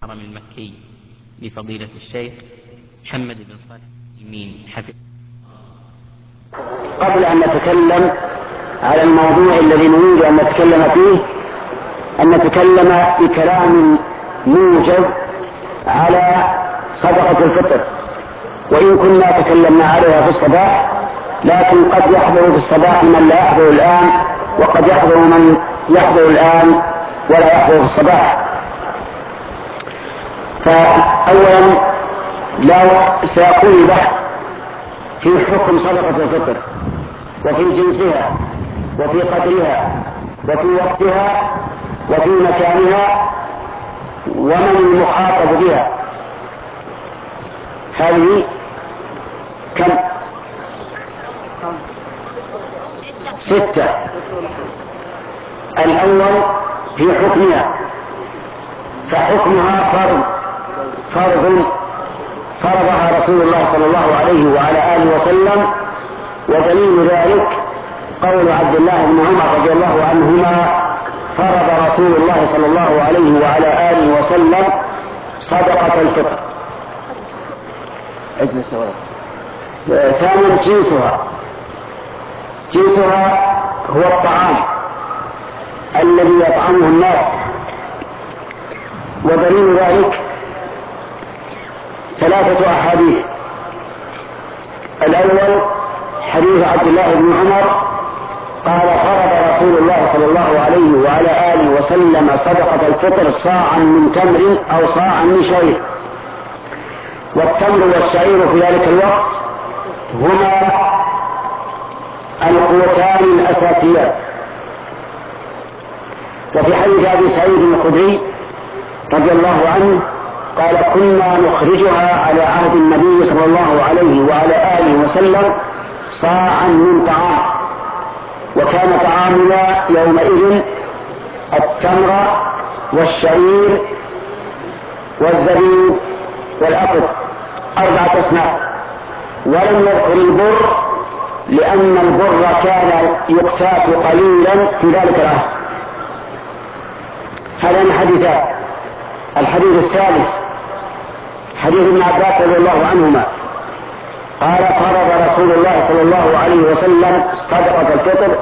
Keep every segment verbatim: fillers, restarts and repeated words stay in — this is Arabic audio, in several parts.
الحرم المكي لفضيلة الشيخ محمد بن صالح المين حفظه. قبل أن نتكلم على الموضوع الذي نريد أن نتكلم فيه، أن نتكلم بكلام موجز على صدقة الفطر، وإن كنا تكلمنا عليها في الصباح، لكن قد يحضر في الصباح من لا يحضر الآن، وقد يحضر من يحضر الآن ولا يحضر في الصباح. فأولا لو سيكون بحث في حكم صدقة الفطر وفي جنسها وفي قدرها وفي وقتها وفي مكانها ومن المخاطب بها. هذه كم؟ ستة. الأول في حكمها، فحكمها فرض فرض فرضها رسول الله صلى الله عليه وعلى آله وسلم، ودليل ذلك قول عبد الله بن عمر رضي الله عنهما: فرض رسول الله صلى الله عليه وعلى آله وسلم صدقة الفطر. ثانيا جنسها جنسها هو الطعام الذي يطعمه الناس، ودليل ذلك ثلاثة أحاديث. الأول حديث عبد الله بن عمر قال: فرض رسول الله صلى الله عليه وعلى آله وسلم صدقة الفطر صاعا من تمر أو صاعا من شعير. والتمر والشعير في ذلك الوقت هما القوتان الأساسيان. وفي حديث أبي سعيد الخدري رضي الله عنه قال: كنا نخرجها على عهد النبي صلى الله عليه وعلى آله وسلم صاعا من طعام، وكان طعامنا يومئذ التمر والشعير والزبيب والأقط، أربعة أصناف. ولم يذكر البر لأن البر كان يقتات قليلا في ذلك العهد. هذان حديثان. الحديث الثالث حديث ابن عباس رضي الله عنهما قال: فرض رسول الله صلى الله عليه وسلم صدقة الفطر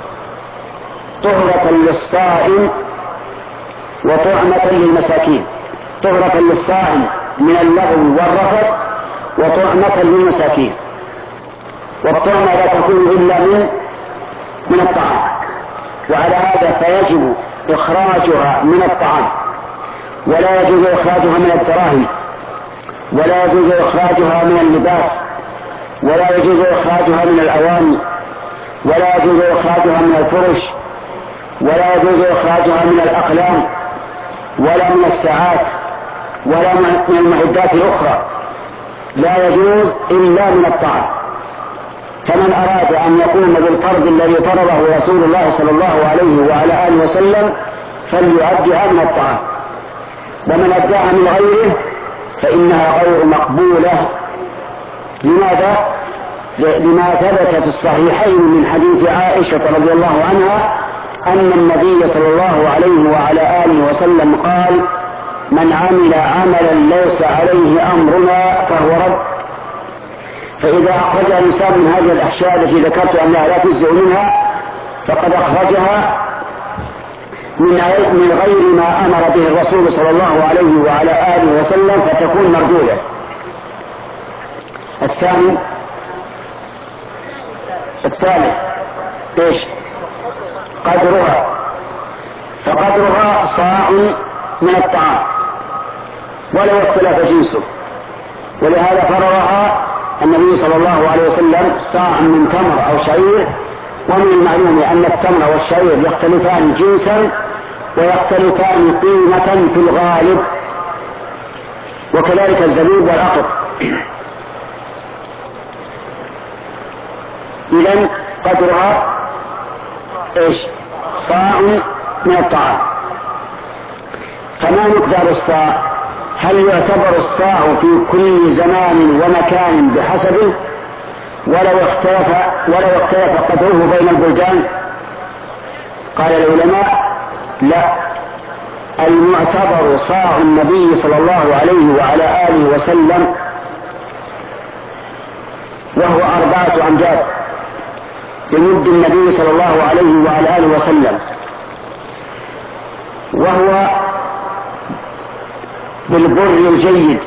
طهرة للصائم وطعمة للمساكين. طهرة للصائم من اللغو والرفث، وطعمة للمساكين. والطعمة لا تكون إلا من من الطعام، وعلى هذا فيجب إخراجها من الطعام، ولا يجوز إخراجها من الدراهم، ولا يجوز إخراجها من اللباس، ولا يجوز إخراجها من الأواني، ولا يجوز إخراجها من الفرش، ولا يجوز إخراجها من الأقلام، ولا من الساعات، ولا من المعدات الأخرى. لا يجوز إلا من الطعام. فمن أراد أن يقوم بالفرض الذي فرضه رسول الله صلى الله عليه وعلى آله وسلم فليؤدها من الطعام، ومن أداها من غيره فإنها غير مقبولة. لماذا؟ لما ثبت في الصحيحين من حديث عائشة رضي الله عنها أن النبي صلى الله عليه وعلى آله وسلم قال: من عمل عملا ليس عليه أمرنا فهو رد. فإذا أخرجها الإنسان من هذه الأحشاء التي ذكرت أنها لا تجزئ منها، فقد أخرجها من غير ما أمر به الرسول صلى الله عليه وعلى آله وسلم، فتكون مردودة. الثاني الثالث إيش؟ قدرها. فقدرها صاع من الطعام ولو اختلف جنسه، ولهذا فرضها النبي صلى الله عليه وسلم صاع من تمر أو شعير. ومن المعلوم أن التمر والشعير يختلفان جنسا ويختلفان قيمة في الغالب، وكذلك الزبيب والأقط. إذن قدرها إيش؟ صاع من الطعام. فما مقدار الصاع؟ هل يعتبر الصاع في كل زمان ومكان بحسبه، ولو اختلف ولو اختلف قدره بين البلدان؟ قال العلماء: لا، المعتبر صاع النبي صلى الله عليه وعلى آله وسلم، وهو أربعة أمجاد بمد النبي صلى الله عليه وعلى آله وسلم، وهو بالبر الجيد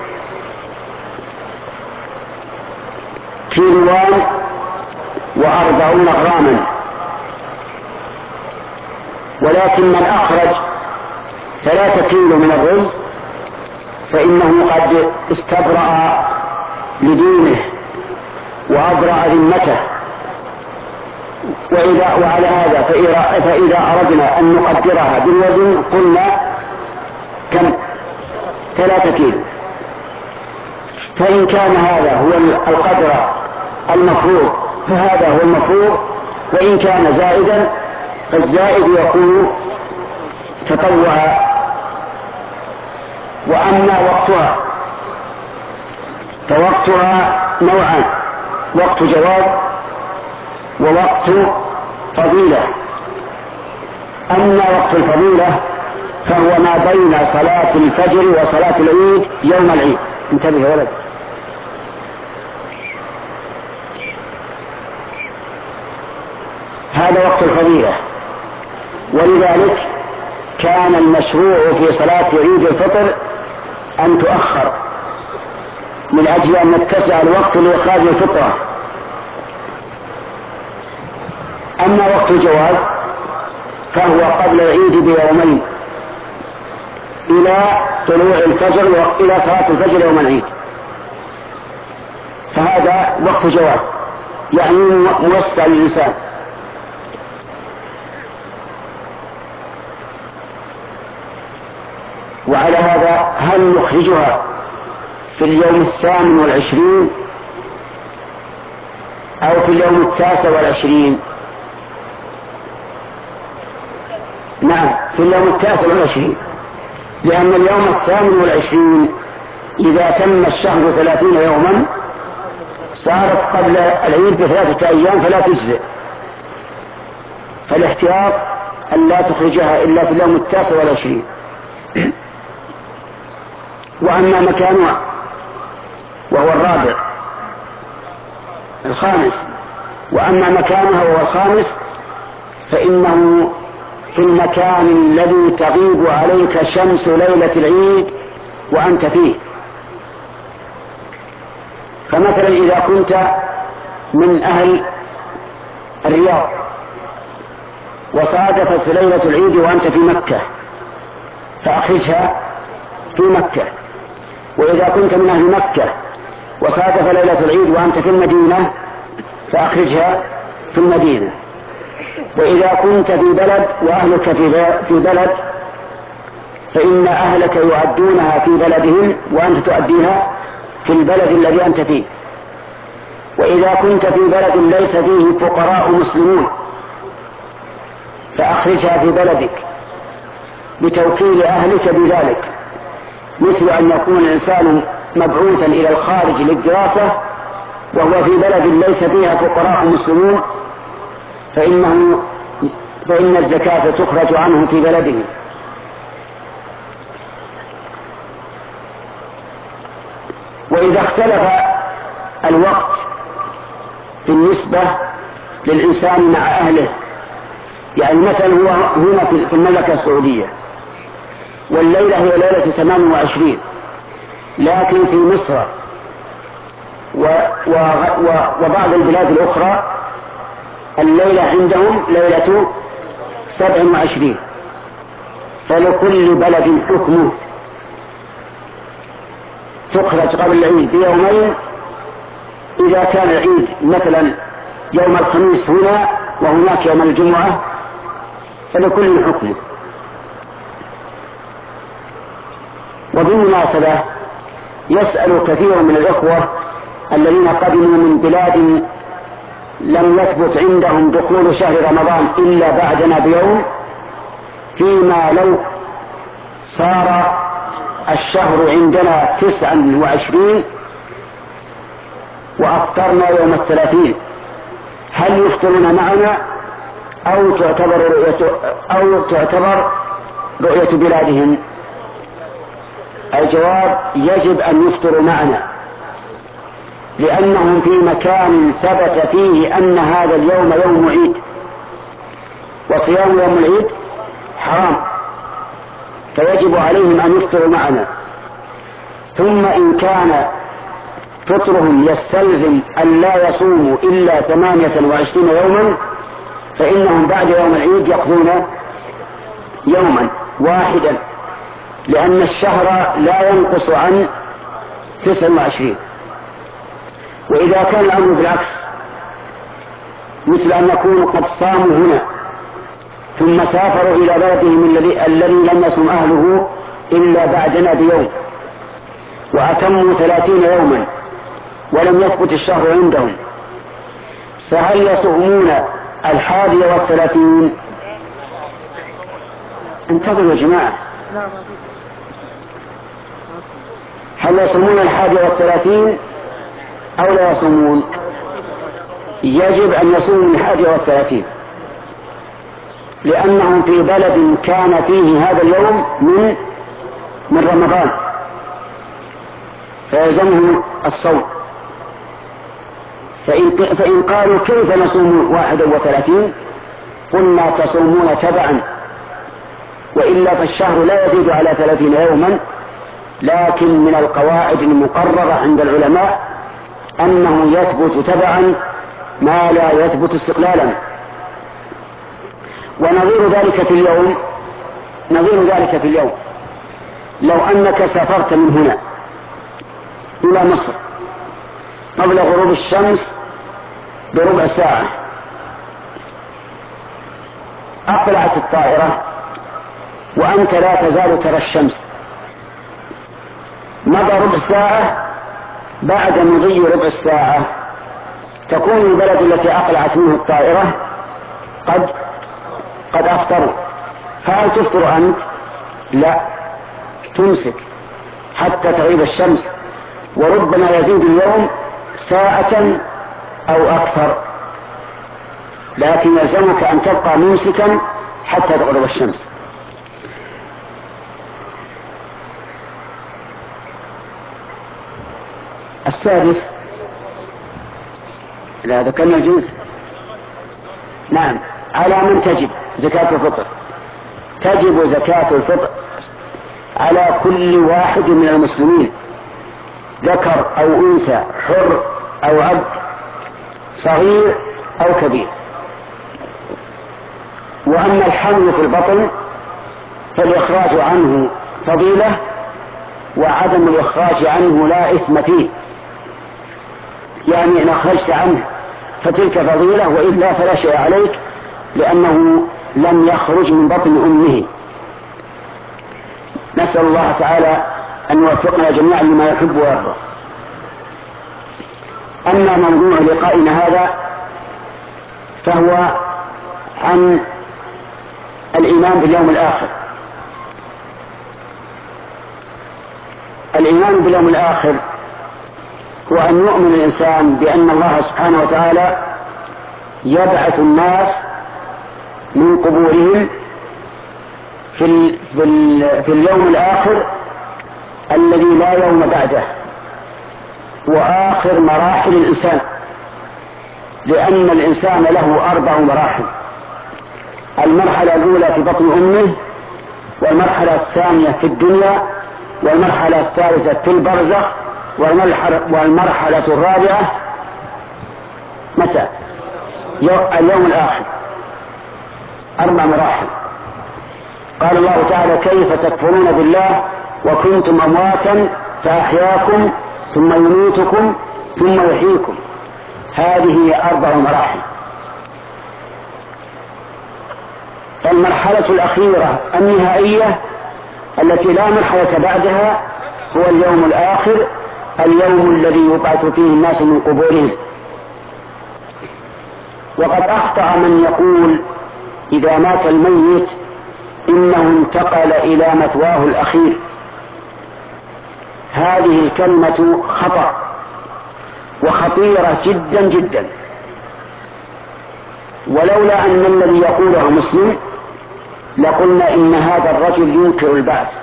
كيلوان وأربعون غراما. ولكن من أخرج ثلاثة كيلو من الرز فإنه قد استبرأ لدينه وأبرأ ذمته. وإذا وعلى هذا فإذا أردنا أن نقدرها بالوزن قلنا كم؟ ثلاثة كيلو. فإن كان هذا هو القدر المفروض فهذا هو المفروض، وإن كان زائدا فالزائد يكون تطوعا. وأما وقتها فوقتها نوعان: وقت جواز ووقت فضيلة. أما وقت الفضيلة فهو ما بين صلاة الفجر وصلاة العيد يوم العيد. انتبه يا ولد. هذا وقت الفضيلة، ولذلك كان المشروع في صلاة عيد الفطر أن تؤخر من أجل أن نتسع الوقت لإخراج الفطرة. أما وقت الجواز فهو قبل العيد بيومين إلى طلوع الفجر وإلى صلاة الفجر يوم العيد، فهذا وقت جواز يعني موسع للإنسان. وعلى هذا هل نخرجها في اليوم الثامن والعشرين أو في اليوم التاسع والعشرين؟ نعم، في اليوم التاسع والعشرين، لأن اليوم الثامن والعشرين إذا تم الشهر ثلاثين يوما صارت قبل العيد بثلاثة أيام فلا تجزئ، فالاحتياط أن لا تخرجها إلا في اليوم التاسع والعشرين. وأما مكانها وهو الرابع الخامس وأما مكانها وهو الخامس فإنه في المكان الذي تغيب عليك شمس ليلة العيد وأنت فيه. فمثلا إذا كنت من أهل الرياض وصادفت ليلة العيد وأنت في مكة فأخرجها في مكة. وإذا كنت من أهل مكة وصادف ليلة العيد وأنت في المدينة فأخرجها في المدينة. وإذا كنت في بلد وأهلك في بلد فإن أهلك يؤدونها في بلدهم وأنت تؤديها في البلد الذي أنت فيه. وإذا كنت في بلد ليس فيه فقراء مسلمون فأخرجها في بلدك بتوكيل أهلك بذلك، مثل أن يكون الإنسان مبعوثا إلى الخارج للدراسة وهو في بلد ليس فيها فقراء مسلمون فإنه فإن الزكاة تخرج عنه في بلده. وإذا اختلف الوقت بالنسبة للإنسان مع أهله، يعني مثلا هو هنا في المملكة السعودية والليلة هي ليلة ثمان وعشرين، لكن في مصر و و و وبعض البلاد الأخرى الليلة عندهم ليلة سبع وعشرين، فلكل بلد حكمه. تخرج قبل العيد بيومين إذا كان العيد مثلا يوم الخميس هنا وهناك يوم الجمعة فلكل حكمه. وبالمناسبة يسأل كثير من الإخوة الذين قدموا من بلاد لم يثبت عندهم دخول شهر رمضان إلا بعدنا بيوم، فيما لو صار الشهر عندنا تسعا وعشرين وأفطرنا يوم الثلاثين هل يفطرون معنا أو تعتبر أو تعتبر رؤية بلادهم؟ الجواب: يجب أن يفطروا معنا، لأنهم في مكان ثبت فيه أن هذا اليوم يوم عيد، وصيام يوم العيد حرام، فيجب عليهم أن يفطروا معنا. ثم إن كان فطرهم يستلزم أن لا يصوموا إلا ثمانية وعشرين يوما، فإنهم بعد يوم العيد يقضون يوما واحدا، لأن الشهر لا ينقص عن تسع وعشرين. وإذا كان الأمر بالعكس، مثل أن يكونوا قد صاموا هنا ثم سافروا إلى بلدهم الذي الذي لم يصم أهله إلا بعدنا بيوم، وأتموا ثلاثين يوما ولم يثبت الشهر عندهم، فهل يصومون الحادية والثلاثين؟ انتظروا يا جماعة، هل يصومون الحادية والثلاثين أو لا يصومون؟ يجب أن يصوموا الحادية والثلاثين، لأنهم في بلد كان فيه هذا اليوم من من رمضان، فيلزمهم الصوم. فإن, فإن قالوا كيف نصوم واحد وثلاثين؟ قلنا تصومون تبعا، وإلا فالشهر لا يزيد على ثلاثين يوما، لكن من القواعد المقررة عند العلماء أنه يثبت تبعا ما لا يثبت استقلالا. ونظير ذلك في اليوم نظير ذلك في اليوم لو أنك سافرت من هنا إلى مصر قبل غروب الشمس بربع ساعة، أقلعت الطائرة وأنت لا تزال ترى الشمس، مضى ربع ساعة، بعد مضي ربع الساعة تكون البلد التي أقلعت منه الطائرة قد قد أفطروا، فهل تفطر أنت؟ لا، تمسك حتى تغيب الشمس، وربما يزيد اليوم ساعة أو أكثر، لكن يلزمك أن تبقى ممسكا حتى تغرب الشمس. السادس، لا ذكرنا الجنس. نعم، على من تجب زكاة الفطر؟ تجب زكاة الفطر على كل واحد من المسلمين، ذكر أو أنثى، حر أو عبد، صغير أو كبير. وأما الحمل في البطن فالإخراج عنه فضيلة، وعدم الإخراج عنه لا إثم فيه، يعني إن أخرجت عنه فتلك فضيلة، وإلا فلا شيء عليك، لأنه لم يخرج من بطن أمه. نسأل الله تعالى أن يوفقنا جميعا لما يحب ويرضى. أما موضوع لقائنا هذا فهو عن الإيمان باليوم الآخر. الإيمان باليوم الآخر هو أن يؤمن الإنسان بأن الله سبحانه وتعالى يبعث الناس من قبورهم في, ال في, ال في اليوم الآخر الذي لا يوم بعده، وآخر مراحل الإنسان، لأن الإنسان له أربع مراحل: المرحلة الأولى في بطن أمه، والمرحلة الثانية في الدنيا، والمرحلة الثالثة في البرزخ، والمرحلة الرابعة متى؟ اليوم الآخر. أربع مراحل. قال الله تعالى: كيف تكفرون بالله وكنتم أمواتا فأحياكم ثم يميتكم ثم يحييكم. هذه هي أربع مراحل. المرحلة الأخيرة النهائية التي لا مرحلة بعدها هو اليوم الآخر، اليوم الذي يبعث فيه الناس من قبورهم. وقد أخطأ من يقول إذا مات الميت إنه انتقل إلى مثواه الأخير. هذه الكلمة خطأ وخطيرة جدا جدا، ولولا أن الذي يقوله مسلم لقلنا إن هذا الرجل ينكر البعث،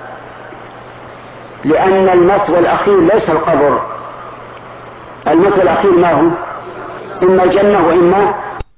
لأن المثوى الأخير ليس القبر، المثوى الأخير ما هو؟ إما الجنة وإما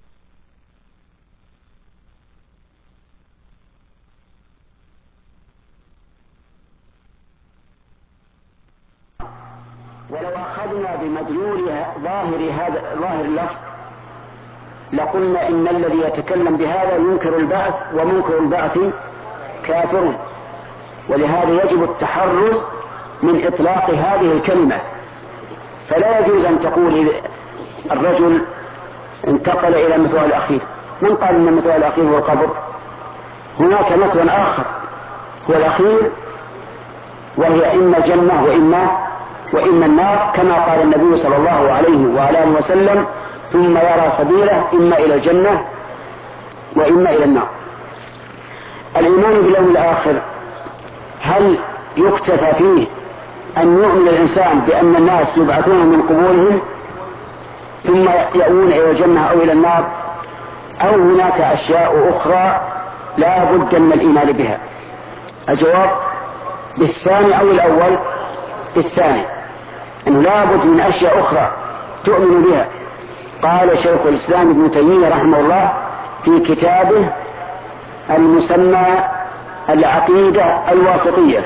ولو أخذنا بمدلول ظاهر هذا ظاهر اللفظ لقلنا إن الذي يتكلم بهذا ينكر البعث، ومنكر البعث كافر، ولهذا يجب التحرز من إطلاق هذه الكلمة. فلا يجوز أن تقول الرجل انتقل إلى المثوى الأخير. من قال أن المثوى الأخير هو القبر؟ هناك مثوى آخر هو الأخير، وهي إما الجنة وإما وإما النار، كما قال النبي صلى الله عليه وعلى آله وسلم: ثم يرى سبيله إما إلى الجنة وإما إلى النار. الإيمان باليوم الآخر هل يكتفى فيه أن يؤمن الإنسان بأن الناس يبعثون من قبورهم ثم يأوون إلى الجنة أو إلى النار، أو هناك أشياء أخرى لا بد من الإيمان بها؟ الجواب بالثاني أو الأول؟ بالثاني، أنه لا بد من أشياء أخرى تؤمن بها. قال شيخ الإسلام ابن تيمية رحمه الله في كتابه المسمى العقيدة الواسطية،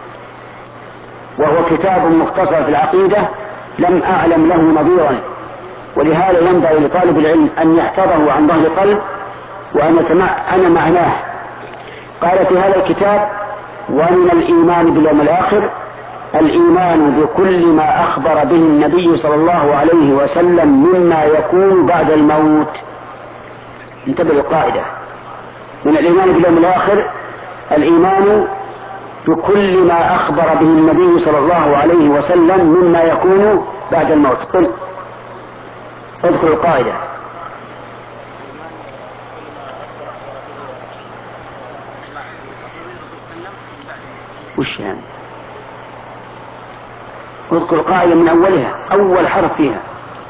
وهو كتاب مختصر في العقيدة لم أعلم له نظيرا، ولهذا ينبغي لطالب العلم أن يحفظه عن ظهر قلب وأن يتمعن معناه. قال في هذا الكتاب: ومن الإيمان باليوم الآخر الإيمان بكل ما أخبر به النبي صلى الله عليه وسلم مما يكون بعد الموت. انتبه للقاعدة: من الإيمان باليوم الآخر الإيمان بكل ما أخبر به النبي صلى الله عليه وسلم مما يكون بعد الموت. قل اذكر القاعدة. وش يعني؟ اذكر القاعدة من أولها، أول حرف فيها.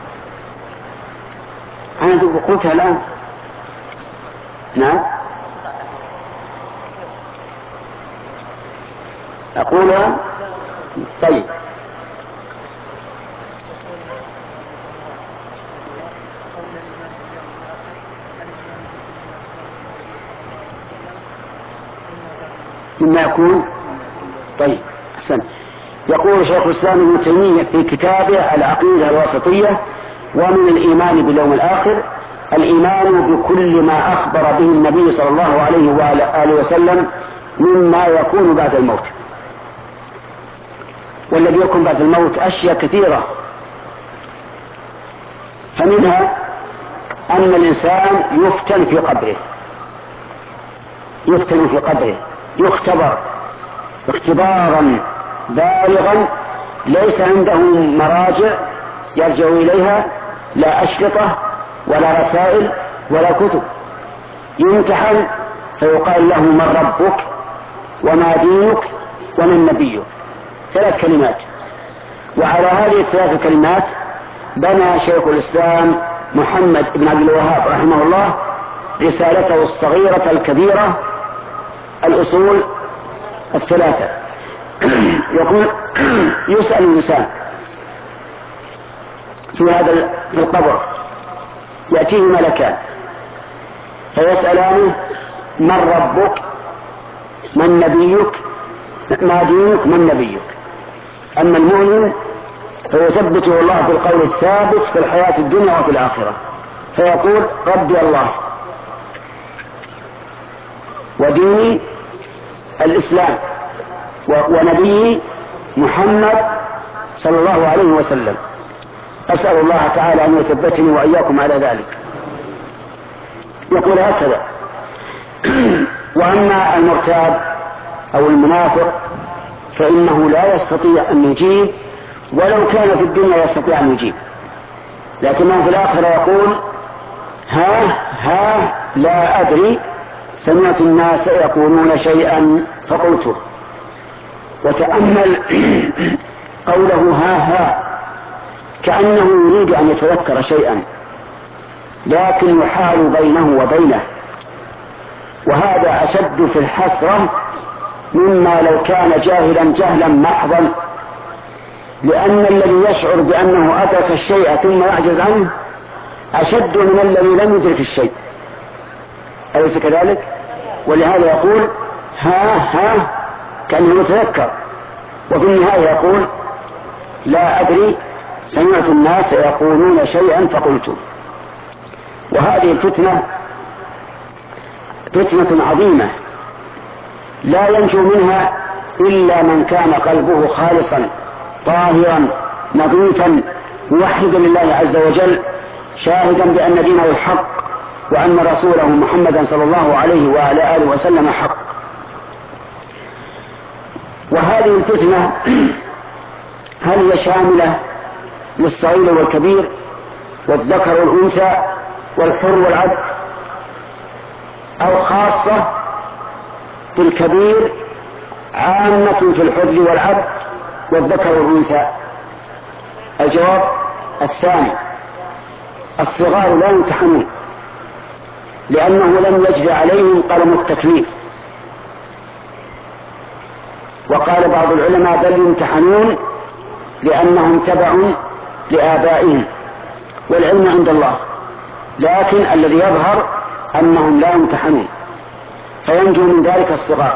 أنا قلتها الآن. نعم أقولها. طيب مما يكون. طيب أحسن. يقول شيخ الإسلام ابن تيمية في كتابه العقيدة الواسطية: ومن الإيمان باليوم الآخر الإيمان بكل ما أخبر به النبي صلى الله عليه وآله وسلم مما يكون بعد الموت. والذي يكون بعد الموت أشياء كثيرة، فمنها أن الإنسان يفتن في قبره، يفتن في قبره، يختبر اختبارا بالغا ليس عنده مراجع يرجع إليها، لا أشرطة ولا رسائل ولا كتب. يمتحن فيقال له: من ربك وما دينك ومن نبيك. ثلاث كلمات. وعلى هذه الثلاث كلمات بنى شيخ الإسلام محمد بن عبد الوهاب رحمه الله رسالته الصغيرة الكبيرة الأصول الثلاثة. يقول: يسأل الإنسان في هذا في القبر، يأتيه ملكان فيسألانه: من ربك؟ من نبيك؟ ما دينك؟ من نبيك؟ أما المؤمن فيثبته الله بالقول الثابت في الحياة الدنيا وفي الآخرة، فيقول: ربي الله، وديني الإسلام، ونبي محمد صلى الله عليه وسلم. أسأل الله تعالى أن يثبتني وإياكم على ذلك. يقول هكذا. وأما المرتاب أو المنافق فإنه لا يستطيع أن يجيب، ولو كان في الدنيا يستطيع أن يجيب، لكنه في الآخرة يقول: ها ها لا أدري، سمعت الناس يقولون شيئا فقلته. وتأمل قوله ها ها، كأنه يريد أن يتذكر شيئا، لكن يحال بينه وبينه، وهذا أشد في الحسرة مما لو كان جاهلا جهلا محضا، لأن الذي يشعر بأنه أدرك الشيء ثم يعجز عنه أشد من الذي لم يدرك الشيء، أليس كذلك؟ ولهذا يقول ها ها كأنه يتذكر، وفي النهاية يقول لا أدري سمعت الناس يقولون شيئا فقلت. وهذه الفتنة فتنة عظيمة لا ينجو منها إلا من كان قلبه خالصا طاهرا نظيفا موحدا لله عز وجل، شاهدا بأن دينه الحق وأن رسوله محمدا صلى الله عليه وعلى آله وسلم حق. وهذه الفتنة هل هي شاملة للصغير والكبير والذكر والأنثى والحر والعبد، أو خاصة في الكبير عامة في الحر والعبد والذكر والأنثى؟ الجواب الثاني، الصغار لا يمتحنون لأنه لم يجري عليهم قلم التكليف، وقال بعض العلماء بل يمتحنون لأنهم تبع لآبائهم والعلم عند الله، لكن الذي يظهر أنهم لا يمتحنون، فينجو من ذلك الصغار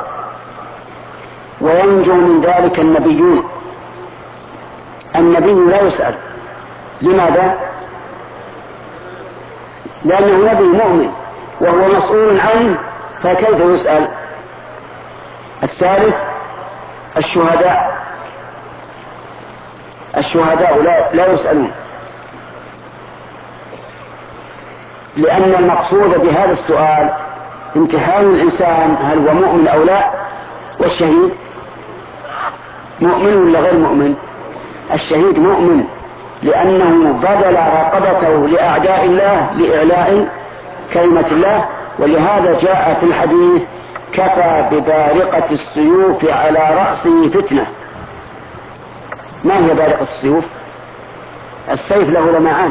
وينجو من ذلك النبيون. النبي لا يسأل، لماذا؟ لأنه نبي مؤمن وهو مسؤول عنه، فكيف يسأل؟ الثالث الشهداء، الشهداء لا, لا يسألون، لأن المقصود بهذا السؤال امتحان الإنسان هل هو مؤمن أو لا. والشهيد مؤمن ولا غير مؤمن؟ الشهيد مؤمن لأنه بذل رقبته لأعداء الله لإعلاء كلمة الله، ولهذا جاء في الحديث كفى ببارقة السيوف على رأسه فتنة. ما هي بارقة السيوف؟ السيف له لمعان،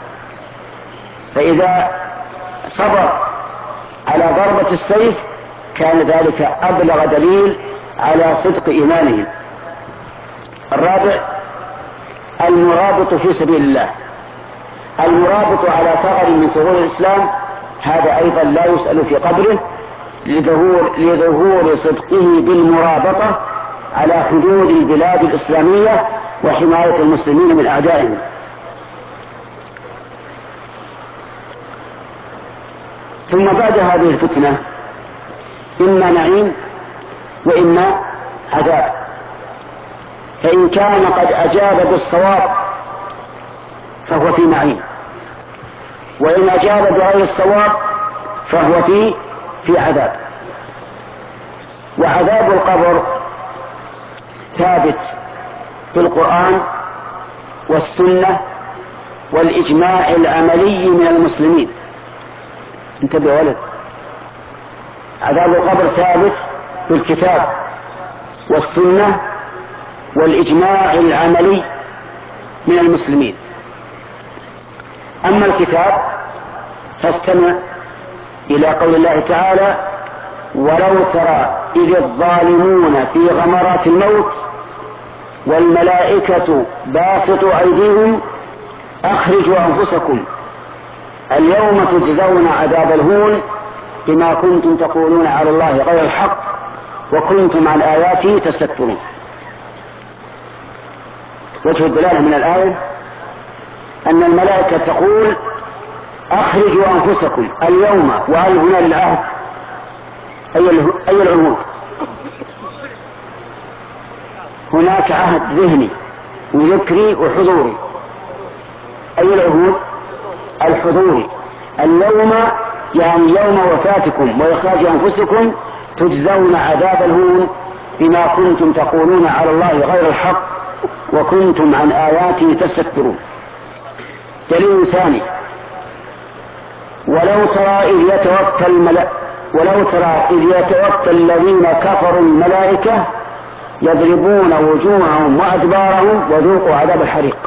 فإذا صبر على ضربة السيف كان ذلك أبلغ دليل على صدق إيمانهم. الرابع المرابط في سبيل الله، المرابط على ثغر من ثغور الإسلام، هذا أيضا لا يسأل في قبره لظهور, لظهور صدقه بالمرابطة على حدود البلاد الإسلامية وحماية المسلمين من أعدائهم. ثم بعد هذه الفتنة إما نعيم وإما عذاب، فإن كان قد أجاب بالصواب فهو في نعيم، وإن أجاب بغير الصواب فهو في في عذاب. وعذاب القبر ثابت في القرآن والسنة والإجماع العملي من المسلمين. انتبه يا ولد، عذاب القبر ثابت في الكتاب والسنة والإجماع العملي من المسلمين. أما الكتاب فاستمع إلى قول الله تعالى ولو ترى إذ الظالمون في غمرات الموت والملائكة باسطوا أيديهم أخرجوا أنفسكم اليوم تجزون عذاب الهون بما كنتم تقولون على الله غير الحق وكنتم عن آياته تستكبرون. وجه الدلالة من الآية أن الملائكة تقول أخرجوا أنفسكم اليوم، وهل هنا للعهد أي العهود؟ هناك عهد ذهني وذكري وحضوري. أي العهود؟ الحضوري. اليوم يعني يوم وفاتكم وإخراج أنفسكم تجزون عذاب الهون بما كنتم تقولون على الله غير الحق وكنتم عن آياته تستكبرون. دليل ثاني ولو ترى إذ يتوفى الملائكة ولو ترى إذ يتوفى الذين كفروا الملائكة يضربون وجوههم وأدبارهم وذوقوا عذاب الحريق.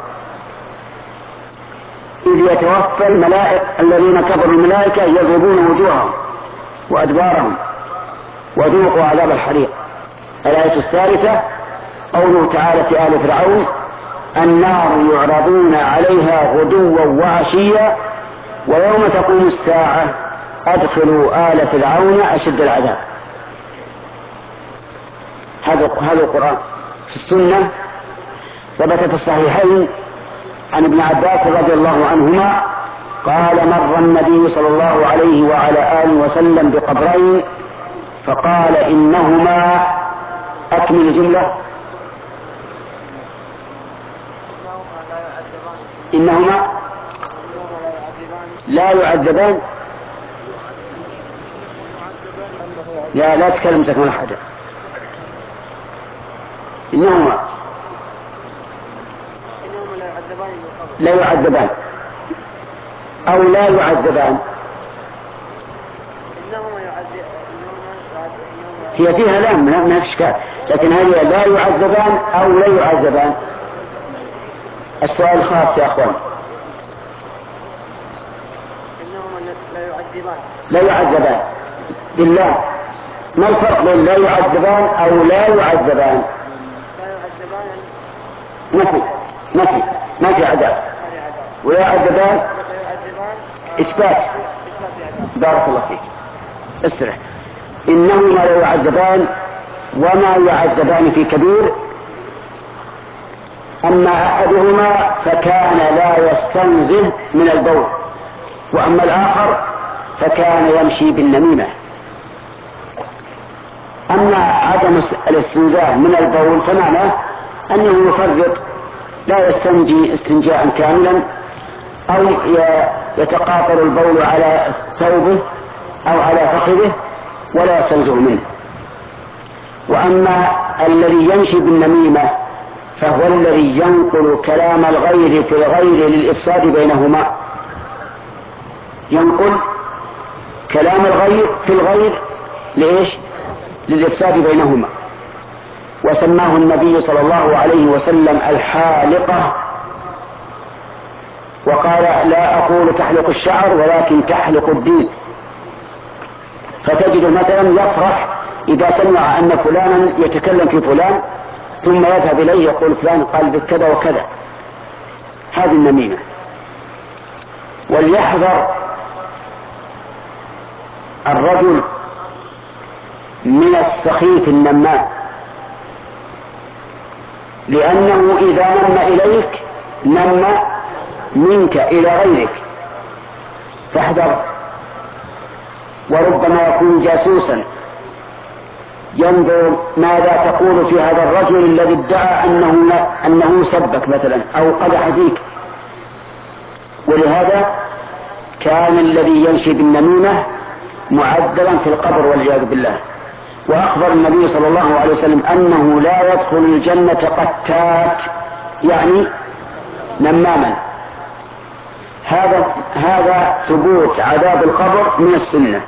إذ يتوفى الملائكة الذين كفروا الملائكة يضربون وجوههم وأدبارهم وذوقوا عذاب الحريق. الآية الثالثة قوله تعالى في آل فرعون النار يعرضون عليها غدوا وعشيا ويوم تقوم الساعة أدخلوا آل فرعون أشد العذاب. هذا هذا القرآن. في السنة ثبت في الصحيحين عن ابن عباس رضي الله عنهما قال مر النبي صلى الله عليه وعلى آله وسلم بقبرين فقال إنهما أكمل الجملة إنهما لا يعذبان. لا لا تكلم تكمل أحد. إنهما لا يعذبان أو لا يعذبان. هي فيها لام ما في إشكال، لكن هل لا يعذبان أو لا يعذبان؟ السؤال خاص يا أخوان. لا يعذبان بالله. ما الفرق بين لا يعذبان أو لا يعذبان؟ ما في ما في ما في عذاب. ولا يعذبان إثبات. بارك الله فيك. استرح. إنهما لا يعذبان وما يعذبان في كبير. أما أحدهما فكان لا يستنزه من البول، وأما الآخر فكان يمشي بالنميمة. أما عدم الاستنزاه من البول فمعناه أنه يفرط لا يستنجي استنجاء كاملا أو يتقاطر البول على ثوبه أو على فخذه ولا يستنزه منه. وأما الذي يمشي بالنميمة فهو الذي ينقل كلام الغير في الغير للإفساد بينهما. ينقل كلام الغير في الغير ليش؟ للإفساد بينهما. وسماه النبي صلى الله عليه وسلم الحالقة، وقال لا أقول تحلق الشعر ولكن تحلق الدين. فتجد مثلا يفرح إذا سمع أن فلانا يتكلم في فلان ثم يذهب إليه يقول فلان قال بكذا وكذا. هذه النميمة. وليحذر الرجل من السخيف النمام، لأنه إذا نم إليك نم منك إلى غيرك، فاحذر. وربما يكون جاسوسا ينظر ماذا تقول في هذا الرجل الذي ادعى أنه, أنه سبك مثلا أو قدح فيك. ولهذا كان الذي يمشي بالنميمة معذبا في القبر والعياذ بالله. وأخبر النبي صلى الله عليه وسلم أنه لا يدخل الجنة قتات، يعني نماما. هذا هذا ثبوت عذاب القبر من السنة.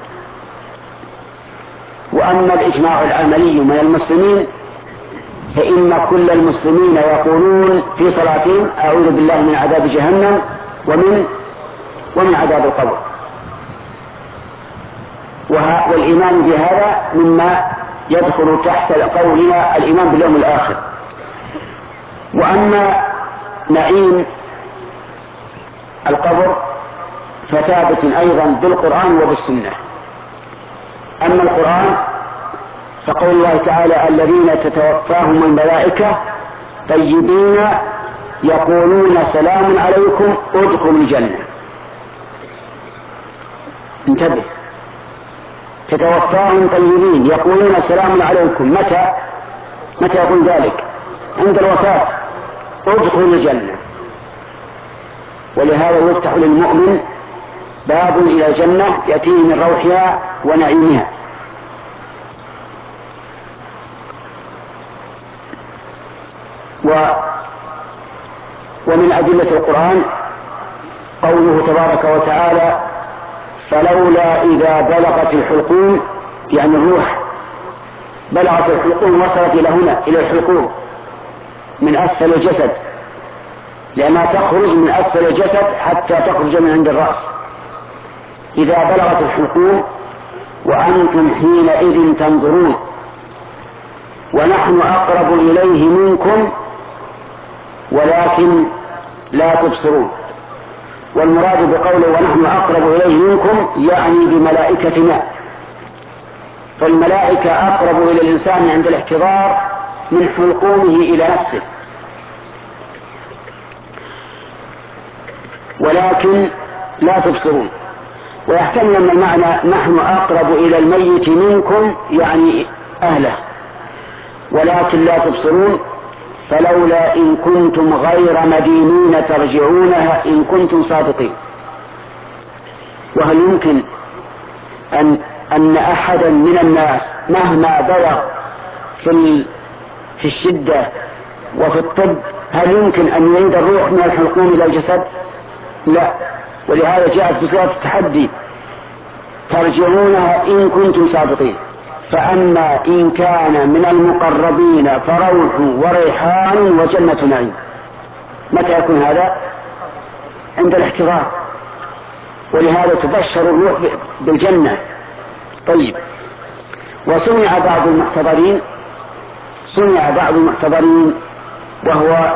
وأما الإجماع العملي من المسلمين فإن كل المسلمين يقولون في صلاتهم أعوذ بالله من عذاب جهنم ومن ومن عذاب القبر. والإيمان بهذا مما يدخل تحت قولنا الإيمان باليوم الآخر. وأما نعيم القبر فثابت أيضا بالقرآن وبالسنة. أما القرآن فقول الله تعالى الذين تتوفاهم الملائكة طيبين يقولون سلام عليكم ادخلوا الجنة. انتبه، تتوفاهم طيبين يقولون سلام عليكم. متى متى يقول ذلك؟ عند الوفاة. ادخلوا الجنة. ولهذا يفتح للمؤمن باب إلى الجنة يأتيه من روحها ونعيمها. و ومن أدلة القرآن قوله تبارك وتعالى فلولا إذا بلغت الحلقوم، يعني الروح بلغت الحلقوم وصلت إلى هنا إلى الحلقوم من أسفل الجسد، لأنها تخرج من أسفل الجسد حتى تخرج من عند الرأس. إذا بلغت الحلقوم وأنتم حينئذ تنظرون ونحن أقرب إليه منكم ولكن لا تبصرون. والمراد بقوله ونحن أقرب إليه منكم يعني بملائكتنا، فالملائكة أقرب إلى الإنسان عند الاحتضار من حلقومه إلى نفسه، ولكن لا تبصرون. ويحتمل أن المعنى نحن أقرب إلى الميت منكم يعني أهله ولكن لا تبصرون، فلولا إن كنتم غير مدينين ترجعونها إن كنتم صادقين. وهل يمكن أن أن أحدا من الناس مهما بلغ في في الشدة وفي الطب هل يمكن أن يعيد الروح من الحلقوم إلى الجسد؟ لا. ولهذا جاءت بصيغة التحدي ترجعونها إن كنتم صادقين. فأما إن كان من المقربين فروح وريحان وجنة نعيم. متى يكون هذا؟ عند الاحتضار، ولهذا تبشر الروح بالجنة. طيب، وسمع بعض المحتضرين سمع بعض المحتضرين وهو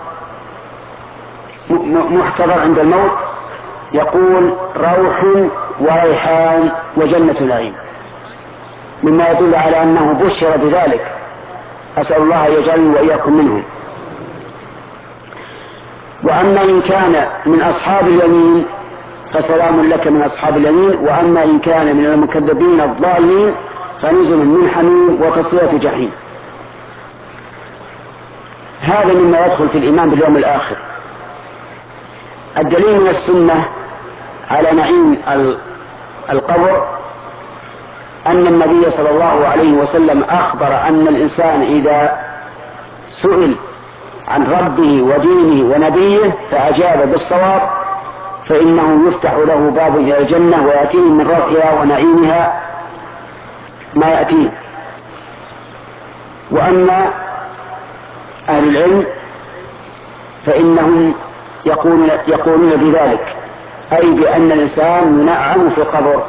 محتضر عند الموت يقول روح وريحان وجنة نعيم، مما يدل على أنه بشر بذلك. أسأل الله أن يجعلني وإياكم منهم. وأما إن كان من أصحاب اليمين فسلام لك من أصحاب اليمين، وأما إن كان من المكذبين الضالين فنزل من حميم وتصلية جحيم. هذا مما يدخل في الإيمان باليوم الآخر. الدليل من السنة على نعيم القبر أن النبي صلى الله عليه وسلم أخبر أن الإنسان إذا سئل عن ربه ودينه ونبيه فأجاب بالصواب فإنه يفتح له باب إلى الجنة ويأتيه من روحها ونعيمها ما يأتيه. وأما أهل العلم فإنهم يقولون, يقولون بذلك، أي بأن الإنسان ينعم في القبر.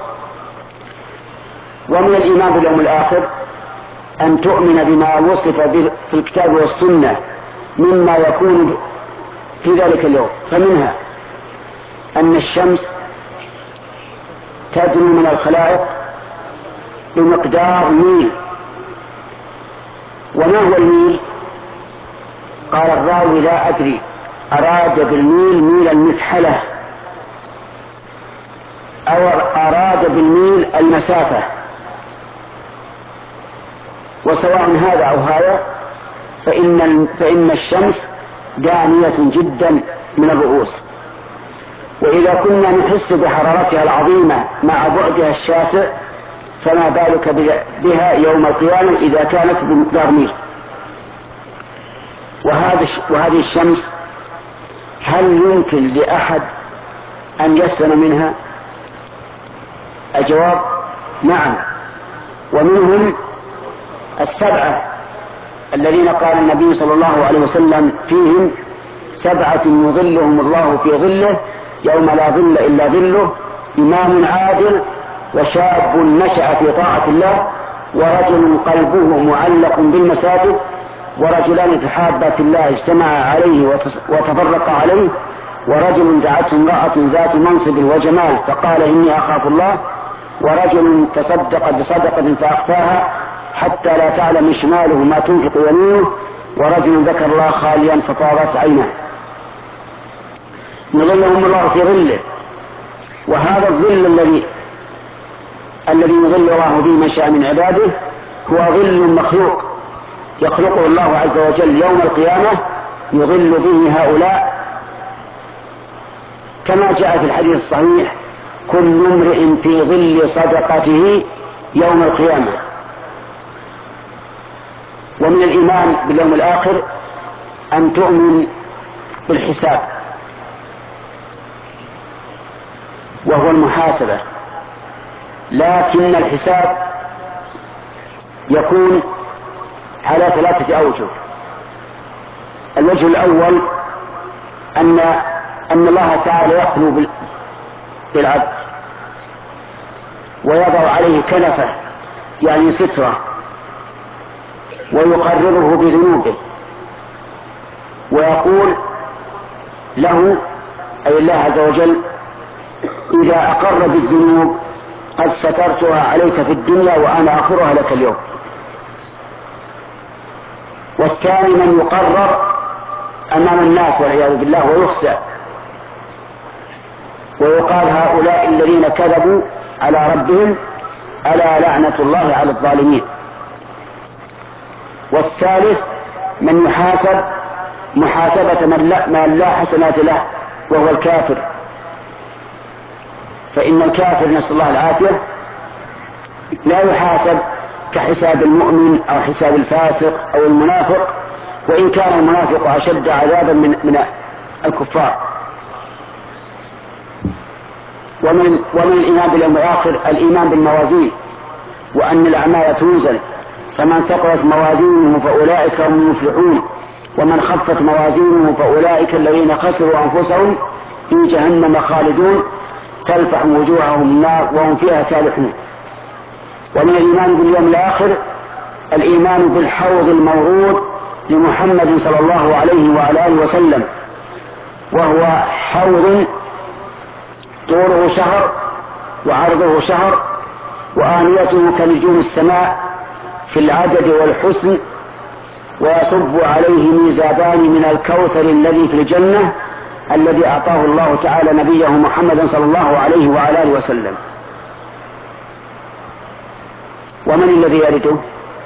ومن الإيمان باليوم الآخر أن تؤمن بما وصف في الكتاب والسنة مما يكون في ذلك اليوم. فمنها أن الشمس تدنو من الخلائق بمقدار ميل. وما هو الميل؟ قال الراوي لا أدري، أراد بالميل ميل المكحلة أو أراد بالميل المسافة، وسواء هذا أو هذا فإن, فإن الشمس دانية جدا من الرؤوس، وإذا كنا نحس بحرارتها العظيمة مع بعدها الشاسع فما بالك بها يوم القيامة إذا كانت بمقدار ميل. وهذه الشمس هل يمكن لأحد أن يسلم منها؟ الجواب نعم. ومنهم السبعة الذين قال النبي صلى الله عليه وسلم فيهم سبعة يظلهم الله في ظله يوم لا ظل إلا ظله: إمام عادل، وشاب نشأ في طاعة الله، ورجل قلبه معلق بالمساجد، ورجلان تحابا في الله اجتمعا عليه وتفرقا عليه، ورجل دعته امرأة ذات منصب وجمال فقال إني أخاف الله، ورجل تصدق بصدقة فأخفاها حتى لا تعلم شماله ما تنفق يمينه، ورجل ذكر الله خاليا فطارت عينه. يظلهم الله في ظله. وهذا الظل الذي الذي يظل الله به من شاء من عباده هو ظل مخلوق يخلقه الله عز وجل يوم القيامة يظل به هؤلاء، كما جاء في الحديث الصحيح: كل امرئ في ظل صدقته يوم القيامة. ومن الإيمان باليوم الآخر أن تؤمن بالحساب، وهو المحاسبة، لكن الحساب يكون على ثلاثة أوجه. الوجه الأول أن أن الله تعالى يخلو بالعبد ويضع عليه كنفه يعني سترة، ويقرره بذنوبه، ويقول له أي الله عز وجل: إذا أقر بالذنوب قد سترتها عليك في الدنيا وأنا أغفرها لك اليوم. والثاني من يقرر أمام الناس والعياذ بالله ويخزى، ويقال: هؤلاء الذين كذبوا على ربهم ألا لعنة الله على الظالمين. والثالث من يحاسب محاسبة من لا, من لا حسنات له وهو الكافر، فإن الكافر نسأل الله العافية لا يحاسب كحساب المؤمن أو حساب الفاسق أو المنافق، وإن كان المنافق أشد عذابا من, من الكفار. ومن, ومن الإيمان باليوم الآخر الإيمان بالموازين، وأن الأعمال توزن، فمن ثقلت موازينه فأولئك هم المفلحون، ومن خفت موازينه فأولئك الذين خسروا أنفسهم في جهنم خالدون تلفح وجوههم النار وهم فيها كالحون. ومن الإيمان باليوم الآخر الإيمان بالحوض المورود لمحمد صلى الله عليه وعلى آله وسلم، وهو حوض طوله شهر وعرضه شهر، وآنيته كنجوم السماء في العدد والحسن، ويصب عليه ميزابان من الكوثر الذي في الجنة الذي أعطاه الله تعالى نبيه محمدا صلى الله عليه وعلى آله وسلم. ومن الذي يرده؟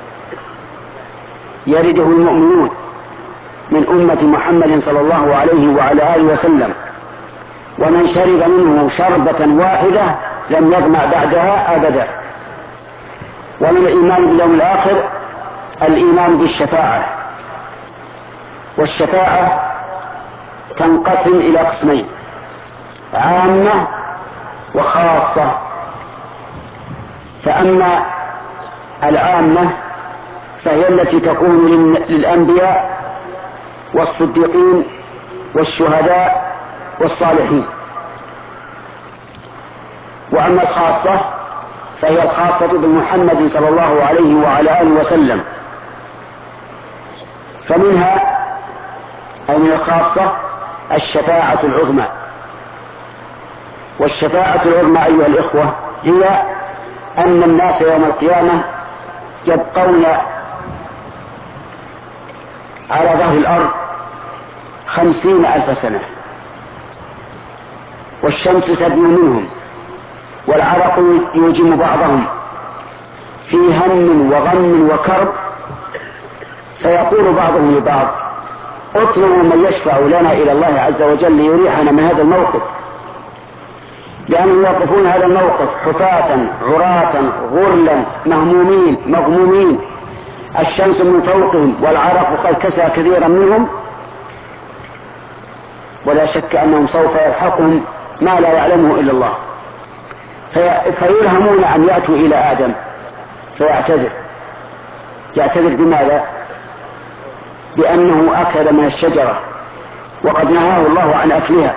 يرده المؤمنون من أمة محمد صلى الله عليه وعلى آله وسلم، ومن شرب منه شربة واحدة لم يظمأ بعدها أبدا. ومن الإيمان باليوم الآخر الإيمان بالشفاعة، والشفاعة تنقسم إلى قسمين: عامة وخاصة. فأما العامة فهي التي تكون للأنبياء والصديقين والشهداء والصالحين. وأما الخاصة فهي الخاصة بمحمد صلى الله عليه وعلى آله وسلم. فمنها أي من الخاصة الشفاعة العظمى. والشفاعة العظمى أيها الإخوة هي أن الناس يوم القيامة يبقون على ظهر الأرض خمسين ألف سنة، والشمس تدنو منهم، والعرق يوجم بعضهم في هم وغم وكرب، فيقول بعضهم لبعض: اطلبوا من يشفع لنا إلى الله عز وجل ليريحنا من هذا الموقف، لأنهم يوقفون هذا الموقف حفاة عراة غرلا مهمومين مغمومين، الشمس من فوقهم والعرق قد كسى كثيرا منهم، ولا شك أنهم سوف يلحقهم ما لا يعلمه إلا الله، في فيلهمون أن يأتوا إلى آدم فيعتذر. يعتذر بماذا؟ بأنه أكل من الشجرة وقد نهاه الله عن أكلها.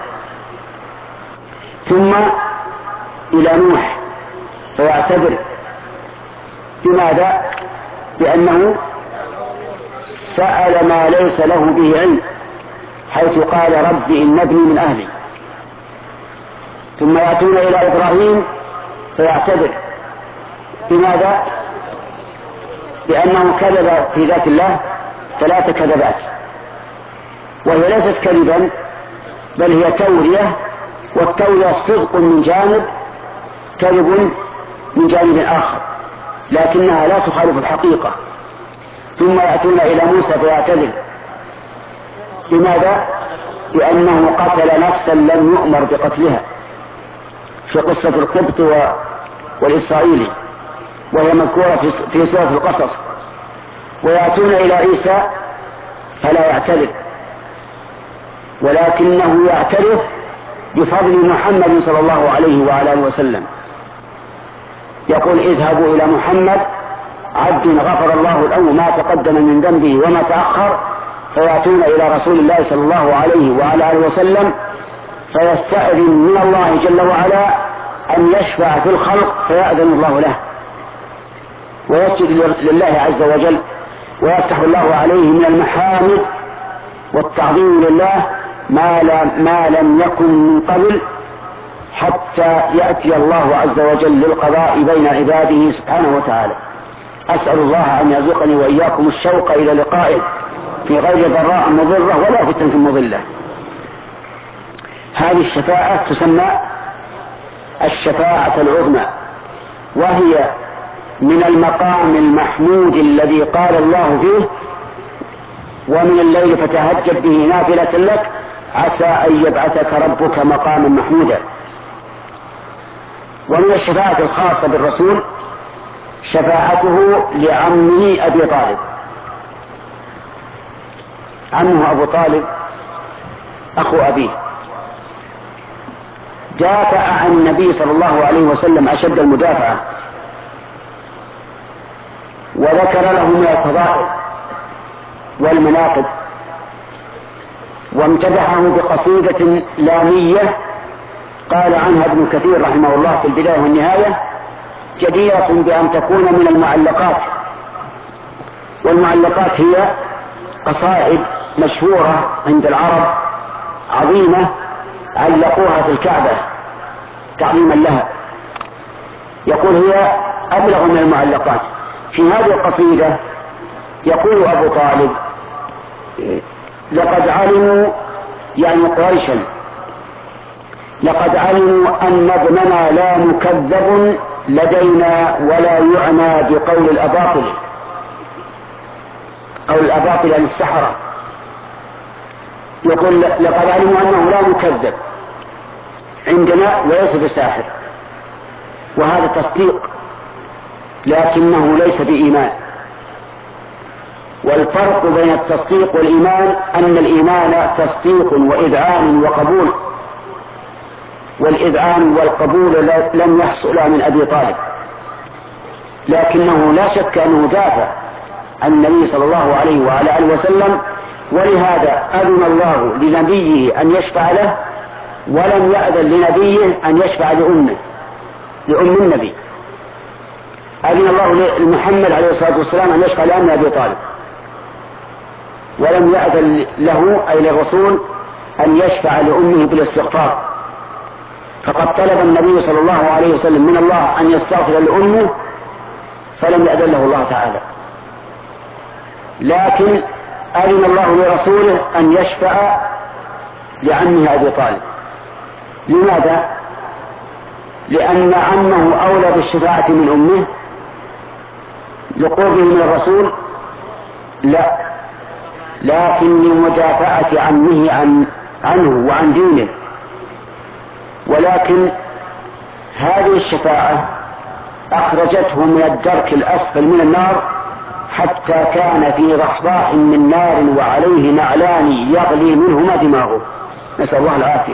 ثم إلى نوح فيعتذر بماذا؟ بأنه سأل ما ليس له به علم، حيث قال: رب إن ابني من أهلي. ثم يأتون إلى إبراهيم فيعتذر بماذا؟ بأنه كذب في ذات الله ثلاث كذبات، وهي ليست كذبا بل هي تورية، والتورية صدق من جانب، كذب من جانب آخر، لكنها لا تخالف الحقيقة. ثم يأتون إلى موسى فيعتذر بماذا؟ بأنه قتل نفسا لم يؤمر بقتلها في قصة القبط والإسرائيلي، وهي مذكورة في سورة القصص. ويأتون إلى عيسى فلا يعتذر، ولكنه يعترف بفضل محمد صلى الله عليه وعلى آله وسلم، يقول: اذهبوا إلى محمد عبد غفر الله له ما تقدم من ذنبه وما تأخر. فيأتون إلى رسول الله صلى الله عليه وعلى آله وسلم فيستأذن من الله جل وعلا أن يشفع في الخلق فيأذن الله له ويسجد لله عز وجل ويفتح الله عليه من المحامد والتعظيم لله ما, ما لم يكن من قبل حتى يأتي الله عز وجل للقضاء بين عباده سبحانه وتعالى. أسأل الله أن يرزقني وإياكم الشوق إلى لقائه في غير ضراء مضرة ولا فتنة مضلة. هذه الشفاعة تسمى الشفاعة العظمى، وهي من المقام المحمود الذي قال الله فيه: ومن الليل فتهجد به نافلة لك عسى أن يبعثك ربك مقاما محمودا. ومن الشفاعة الخاصة بالرسول شفاعته لعمه أبي طالب. عمه أبو طالب أخو أبيه دافع عن النبي صلى الله عليه وسلم أشد المدافعة، وذكر له من الفضائل والمناقب، وامتدحه بقصيدة لامية قال عنها ابن كثير رحمه الله في البداية والنهاية: جديرة بأن تكون من المعلقات. والمعلقات هي قصائد مشهورة عند العرب عظيمة علقوها في الكعبة تعظيما لها، يقول هي أبلغ من المعلقات. في هذه القصيدة يقول أبو طالب: لقد علموا، يعني قريشا، لقد علموا أن ابننا لا مكذب لدينا ولا يعنى بقول الأباطل. قول الأباطل عن السحرة. يقول لقد علموا أنه لا مكذب عندنا وليس بساحر، وهذا تصديق لكنه ليس بإيمان. والفرق بين التصديق والإيمان أن الإيمان تصديق وإذعان وقبول، والإذعان والقبول لم يحصل من أبي طالب، لكنه لا شك أنه دافع عن النبي صلى الله عليه وعلى آله وسلم، ولهذا أذن الله لنبيه أن يشفع له ولم يأذن لنبيه أن يشفع لأمه لأم النبي. أذن الله لمحمد عليه الصلاة والسلام أن يشفع لأم أبي طالب، ولم يأذن له أي للرسول أن يشفع لأمه بالاستغفار. فقد طلب النبي صلى الله عليه وسلم من الله أن يستغفر لأمه فلم يأذن له الله تعالى، لكن أذن الله لرسوله أن يشفع لعمه أبي طالب. لماذا؟ لأن عمه أولى بالشفاعة من أمه لقربه من الرسول؟ لا، لكن لمدافعة عمه عن عنه وعن دينه. ولكن هذه الشفاعة أخرجته من الدرك الأسفل من النار حتى كان في رحضاء من نار وعليه نعلان يغلي منهما دماغه، نسأل الله العافية.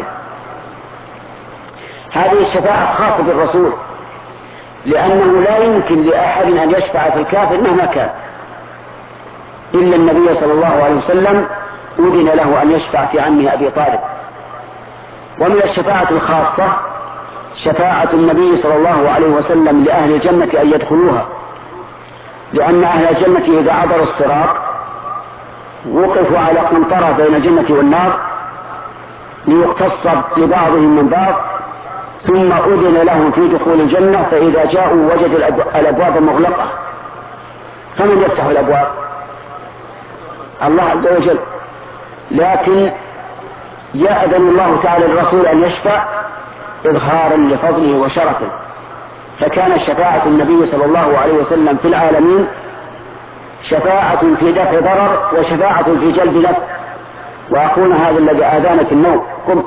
هذه الشفاعة خاصة بالرسول، لأنه لا يمكن لأحد أن يشفع في الكافر مهما كان إلا النبي صلى الله عليه وسلم أذن له أن يشفع في عمه أبي طالب. ومن الشفاعة الخاصة شفاعة النبي صلى الله عليه وسلم لأهل الجنة أن يدخلوها، لأن أهل الجنة إذا عبروا الصراط وقفوا على قنطرة بين الجنة والنار ليقتص لبعضهم من بعض، ثم أذن لهم في دخول الجنة، فإذا جاءوا وجدوا الأبواب مغلقة، فمن يفتح الأبواب؟ الله عز وجل. لكن يأذن الله تعالى للرسول أن يشفع إظهارا لفضله وشرفه، فكان شفاعة النبي صلى الله عليه وسلم في العالمين شفاعة في دفع ضرر وشفاعة في جلب نفع. وأخونا هذا الذي آذانا في النوم، قم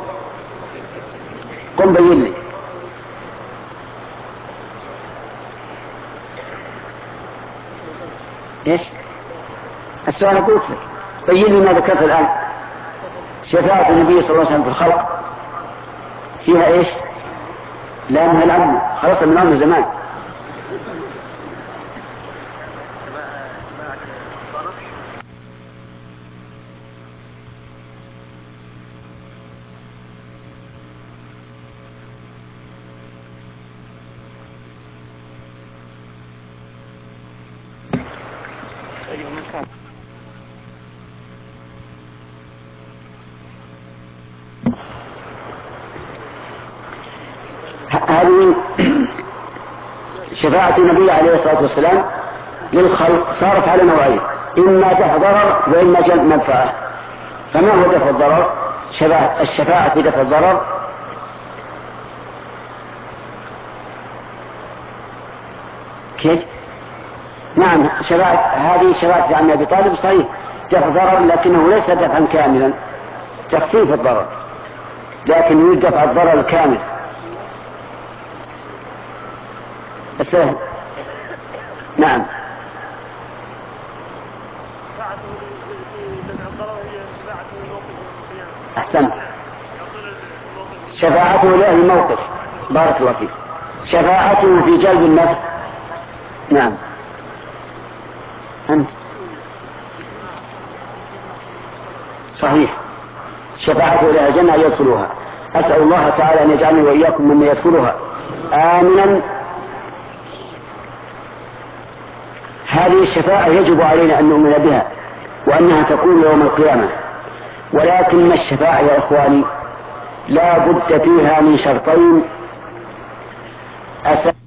قم بين لي. ايش السؤال؟ قلت لك بين لي ما ذكرت الآن. شفاعة النبي صلى الله عليه وسلم في الخلق فيها ايش؟ لا من العمل، خلاص من العمل زمان. هذه شفاعة النبي عليه الصلاة والسلام للخلق صارت على نوعين، إما دفع ضرر وإما جلب منفعة. فما هو دفع الضرر؟ الشفاعة في دفع الضرر كيف؟ نعم، شفاعة هذه شفاعة عن أبي طالب صحيح دفع ضرر، لكنه ليس دفعا كاملا، تخفيف الضرر، لكن يريد دفع الضرر الكامل. السهل. نعم. أحسنت. شفاعته لأهل الموقف، بارك الله فيك. شفاعته في جلب النفع. نعم. أنت صحيح، شفاعته لأهل الجنة يدخلوها. أسأل الله تعالى أن يجعلني وإياكم ممن يدخلها آمنا. هذه الشفاعة يجب علينا أن نؤمن بها وأنها تكون يوم القيامة، ولكن الشفاعة يا إخواني لا بد فيها من شرطين أساسيين.